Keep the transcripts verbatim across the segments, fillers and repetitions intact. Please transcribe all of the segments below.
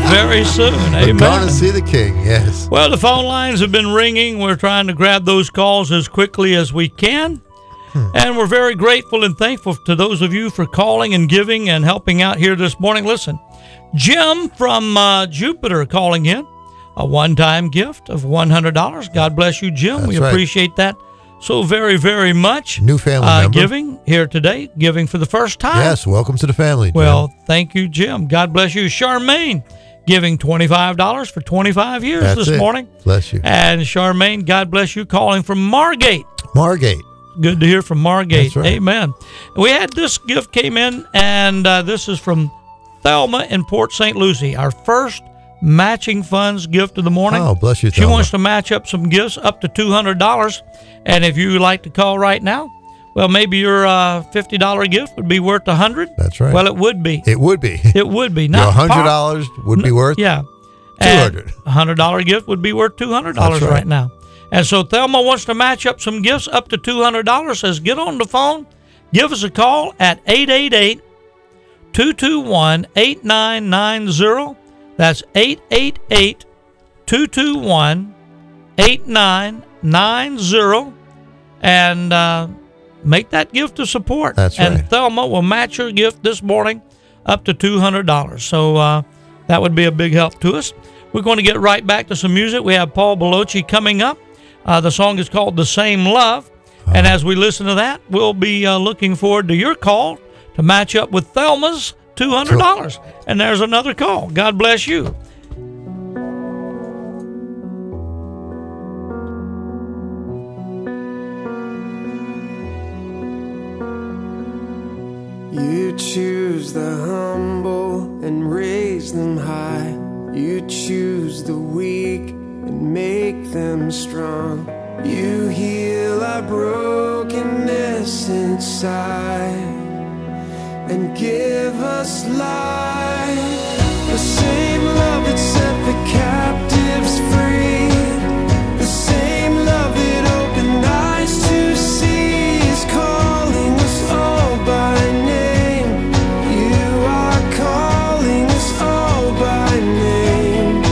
very soon. Amen. We're going to see the King, yes. Well, the phone lines have been ringing. We're trying to grab those calls as quickly as we can. Hmm. And we're very grateful and thankful to those of you for calling and giving and helping out here this morning. Listen, Jim from uh, Jupiter calling in. A one-time gift of one hundred dollars. God bless you, Jim. That's we right. appreciate that so very, very much. New family uh, member. Giving here today, giving for the first time. Yes, welcome to the family, Jim. Well, thank you, Jim. God bless you. Charmaine, giving twenty-five dollars for twenty-five years That's this it. morning. Bless you. And Charmaine, God bless you, calling from Margate. Margate. Good to hear from Margate. That's right. Amen. We had this gift came in, and uh, this is from Thelma in Port Saint Lucie, our first matching funds gift of the morning. Oh, bless you, She Thelma. wants to match up some gifts up to two hundred dollars. And if you would like to call right now, well, maybe your uh, fifty dollars gift would be worth one hundred dollars. That's right. Well, it would be. It would be. It would be. Your Not one hundred dollars par- would be worth Yeah. two hundred dollars. A one hundred dollars gift would be worth two hundred dollars That's right. right now. And so Thelma wants to match up some gifts up to two hundred dollars. Says, get on the phone. Give us a call at eight eight eight, two two one, eight nine nine zero. That's eight eight eight, two two one, eight nine nine zero. And uh, make that gift of support. That's and right. Thelma will match your gift this morning up to two hundred dollars. So uh, that would be a big help to us. We're going to get right back to some music. We have Paul Balochi coming up. Uh, the song is called The Same Love. Oh. And as we listen to that, we'll be uh, looking forward to your call to match up with Thelma's two hundred dollars. Cool. And there's another call. God bless you. You choose the humble and raise them high. You choose the weak and make them strong. You heal our brokenness inside and give us life. The same love that set the captives free, the same love that opened eyes to see is calling us all by name. You are calling us all by name.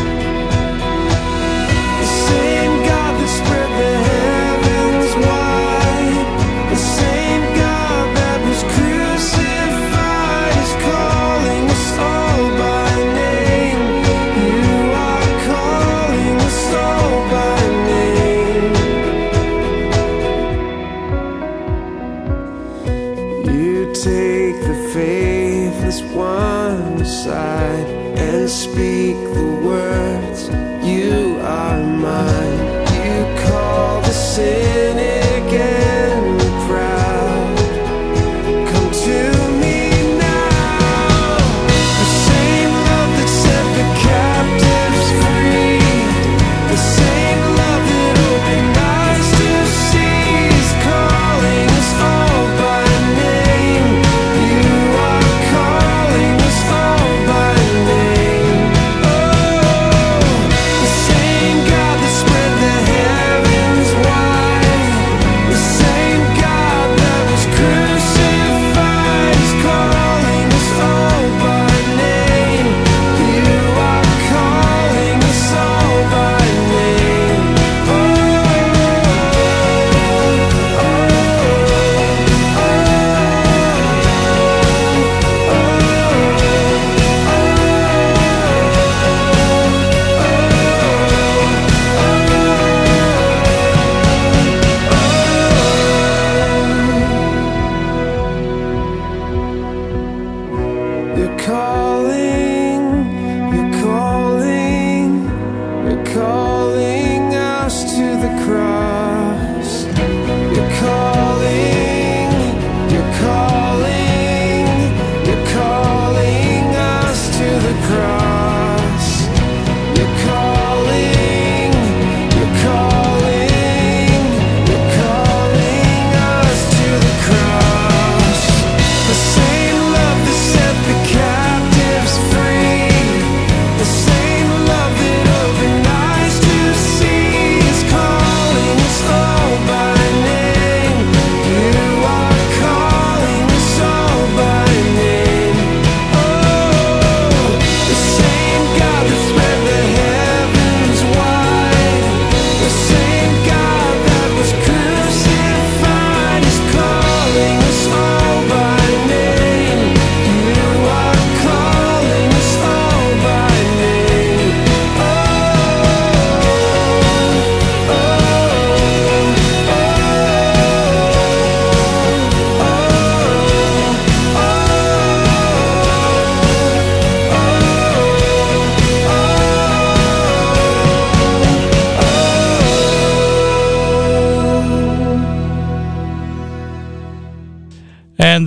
The same God that spread the heavens wide, the same God that was crucified is calling us all by name. You are calling us all by name. You take the faithless one aside and speak the words, you are mine. You call the cynic and the proud, come to me now. The same love that set the captives free, the same love that opened eyes to see is calling us all by name. You are calling us all by name. Oh, the same God that spread the heavens wide, the same God that was crucified is calling us all by name. You are calling us all by name. Oh, oh, You're calling, you're calling, you're calling us to the cross. You're calling, you're calling, you're calling us to the cross. You're calling, you're calling, you're calling us to the cross. The same love that set the captives free, the same love that opened eyes to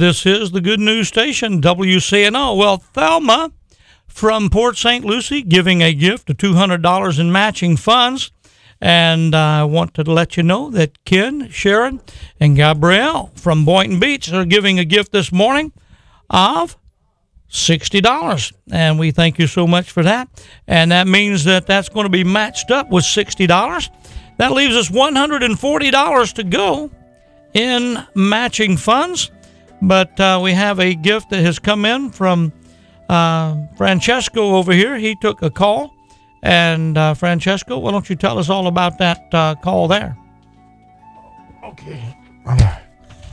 this is the Good News Station, W C N O. Well, Thelma from Port Saint Lucie giving a gift of two hundred dollars in matching funds. And I want to let you know that Ken, Sharon, and Gabrielle from Boynton Beach are giving a gift this morning of sixty dollars. And we thank you so much for that. And that means that that's going to be matched up with sixty dollars. That leaves us one hundred forty dollars to go in matching funds. But uh, we have a gift that has come in from uh, Francesco over here. He took a call. And uh, Francesco, why don't you tell us all about that uh, call there? Okay. All right.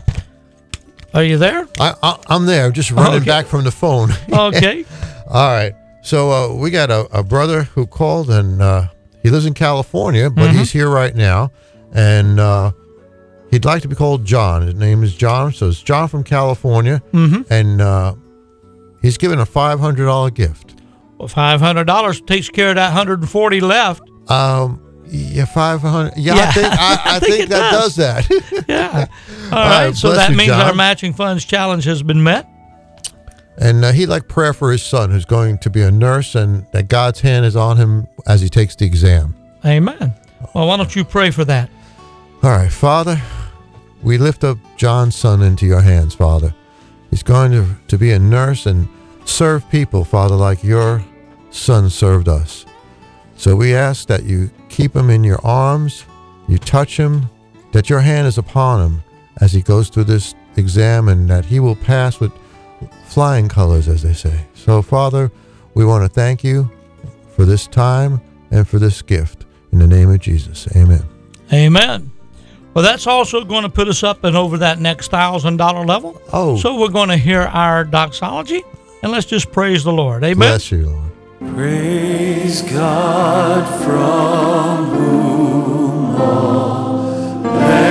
Are you there? I, I, I'm there. Just running Okay. back from the phone. Okay. All right. So uh, we got a, a brother who called, and uh, he lives in California, but Mhm. he's here right now. And uh, he'd like to be called John. His name is John. So it's John from California. Mm-hmm. And uh, he's given a five hundred dollars gift. Well, five hundred dollars takes care of that one hundred forty left. Um, yeah, five hundred. Yeah, Yeah, I think I, I, I think think, it that does. does, that. Yeah. All right, right. So bless that you, means John. our matching funds challenge has been met. And uh, he'd like prayer for his son, who's going to be a nurse, and that God's hand is on him as he takes the exam. Amen. Well, why don't you pray for that? All right, Father, we lift up John's son into your hands, Father. He's going to, to be a nurse and serve people, Father, like your son served us. So we ask that you keep him in your arms, you touch him, that your hand is upon him as he goes through this exam, and that he will pass with flying colors, as they say. So, Father, we want to thank you for this time and for this gift. In the name of Jesus, amen. Amen. Well, that's also going to put us up and over that next one thousand dollars level. Oh, So we're going to hear our doxology, and let's just praise the Lord. Amen. bless you, Lord. Praise God from whom all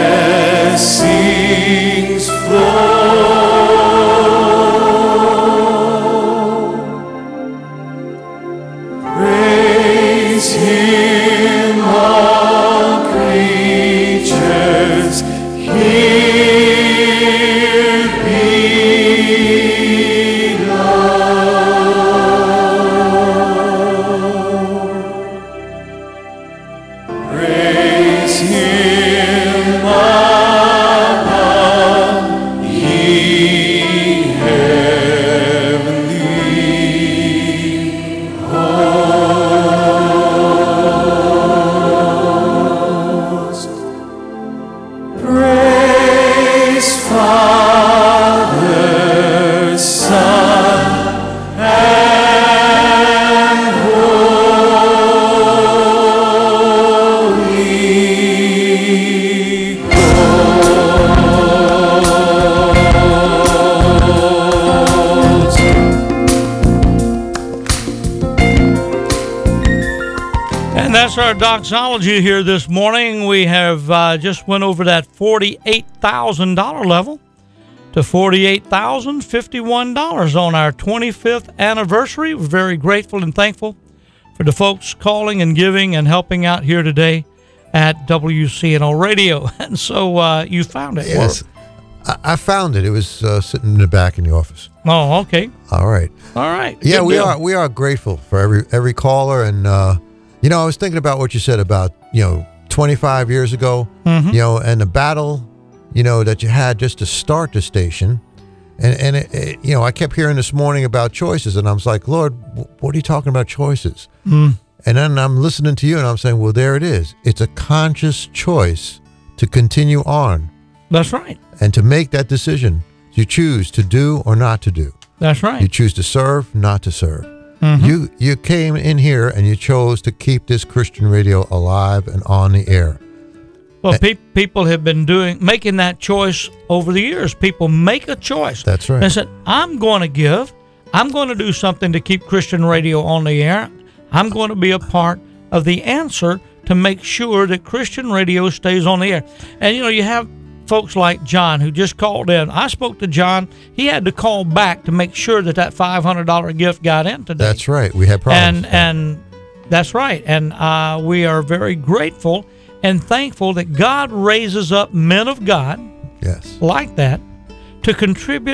blessings flow. Praise Him, all creatures here below. Praise Him above, ye heavenly hosts. Praise Father, Son, and Holy Ghost. And that's our doxology here this morning. We have uh, just went over that forty-eight thousand dollars level to forty-eight thousand fifty-one dollars on our twenty-fifth anniversary. We're very grateful and thankful for the folks calling and giving and helping out here today at W C N O Radio. And so uh, you found it. Yes, I, I found it. It was uh, sitting in the back in the office. Oh, okay. All right. All right. Yeah, Good we deal. are. We are grateful for every every caller, and uh, you know, I was thinking about what you said about you know twenty-five years ago, Mhm. you know, and the battle, you know, that you had just to start the station, and and it, it, you know, I kept hearing this morning about choices, and I was like, Lord, wh- what are you talking about choices? Mm. And then I'm listening to you, and I'm saying, well, there it is. It's a conscious choice to continue on That's right. and to make that decision. You choose to do or not to do. That's right. You choose to serve, not to serve. Mhm. You you came in here and you chose to keep this Christian radio alive and on the air. Well, pe- people have been doing making that choice over the years. People make a choice. That's right. They said, I'm going to give. I'm going to do something to keep Christian radio on the air. I'm going to be a part of the answer to make sure that Christian radio stays on the air. And, you know, you have folks like John who just called in. I spoke to John. He had to call back to make sure that that five hundred dollars gift got in today. That's right. We had problems. And, and that's right. And uh, we are very grateful and thankful that God raises up men of God yes. like that to contribute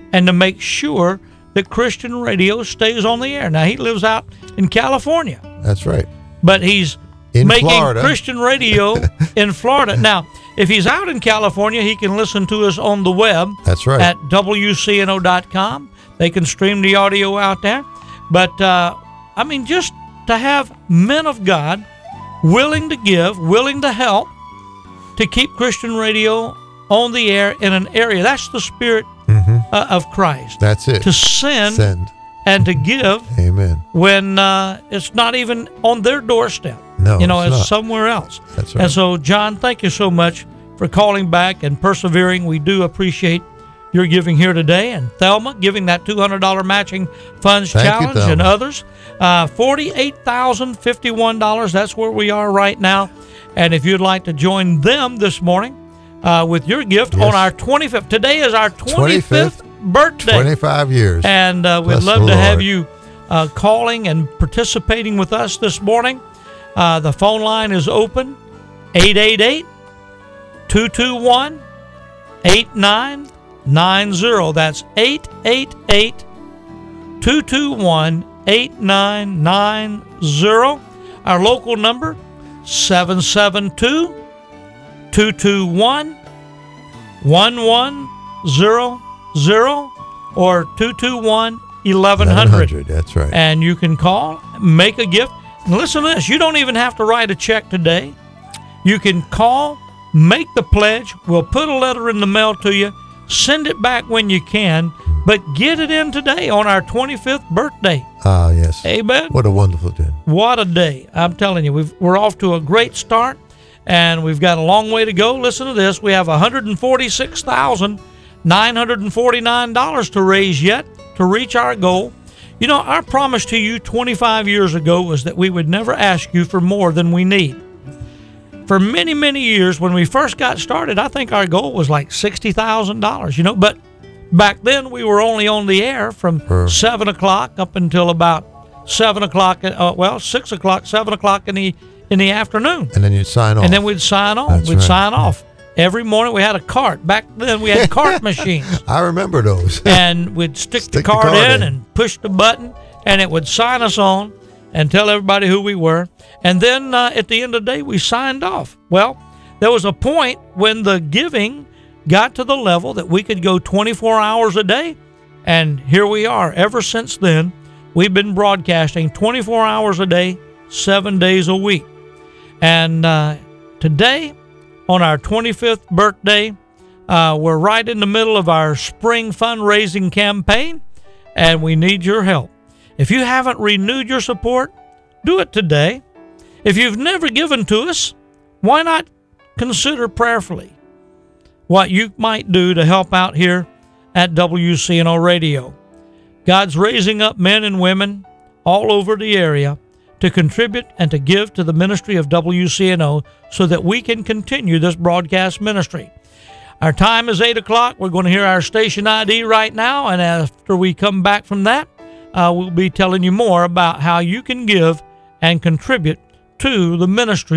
and to make sure that Christian radio stays on the air. Now, he lives out in California, That's right. but he's In making Florida. Christian radio in Florida. Now, if he's out in California, he can listen to us on the web. That's right. At W C N O dot com. They can stream the audio out there. But, uh, I mean, just to have men of God willing to give, willing to help, to keep Christian radio on the air in an area. That's the spirit Mhm. uh, of Christ. That's it. To send, Send. and to give Amen. when uh, it's not even on their doorstep. No, you know, it's it's not. somewhere else. That's right. And so, John, thank you so much for calling back and persevering. We do appreciate your giving here today. And Thelma giving that two hundred dollars matching funds Thank you, challenge, Thelma. and others. Uh, forty-eight thousand fifty-one dollars. That's where we are right now. And if you'd like to join them this morning uh, with your gift Yes. on our twenty-fifth. Today is our twenty-fifth, twenty-fifth birthday. twenty-five years. And uh, we'd Bless love the to have Lord. you uh, calling and participating with us this morning. Uh, the phone line is open, eight eight eight, two two one, eight nine nine zero. That's eight eight eight, two two one, eight nine nine zero. Our local number, seven seven two, two two one, one one zero zero or two two one, eleven hundred. That's right. And you can call, make a gift. And listen to this, you don't even have to write a check today. You can call, make the pledge. We'll put a letter in the mail to you. Send it back when you can, but get it in today on our twenty-fifth birthday. Ah, yes. Amen. What a wonderful day. What a day. I'm telling you, we've, we're off to a great start, and we've got a long way to go. Listen to this. We have one hundred forty-six thousand nine hundred forty-nine dollars to raise yet to reach our goal. You know, our promise to you twenty-five years ago was that we would never ask you for more than we need. For many, many years, when we first got started, I think our goal was like sixty thousand dollars, you know, but back then we were only on the air from Sure. seven o'clock up until about seven o'clock, uh, well, six o'clock, seven o'clock in the in the afternoon. And then you'd sign off. And then we'd sign on. That's we'd right. sign off. Every morning we had a cart. Back then we had cart machines. I remember those. And we'd stick, Stick the, the card card in, in. and push the button, and it would sign us on and tell everybody who we were. And then uh, at the end of the day, we signed off. Well, there was a point when the giving got to the level that we could go twenty-four hours a day, and here we are. Ever since then, we've been broadcasting twenty-four hours a day, seven days a week. And uh, today, on our twenty-fifth birthday, uh, we're right in the middle of our spring fundraising campaign, and we need your help. If you haven't renewed your support, do it today. If you've never given to us, why not consider prayerfully what you might do to help out here at W C N O Radio. God's raising up men and women all over the area to contribute and to give to the ministry of W C N O so that we can continue this broadcast ministry. Our time is eight o'clock. We're going to hear our station I D right now, and after we come back from that, uh, we'll be telling you more about how you can give and contribute to the ministry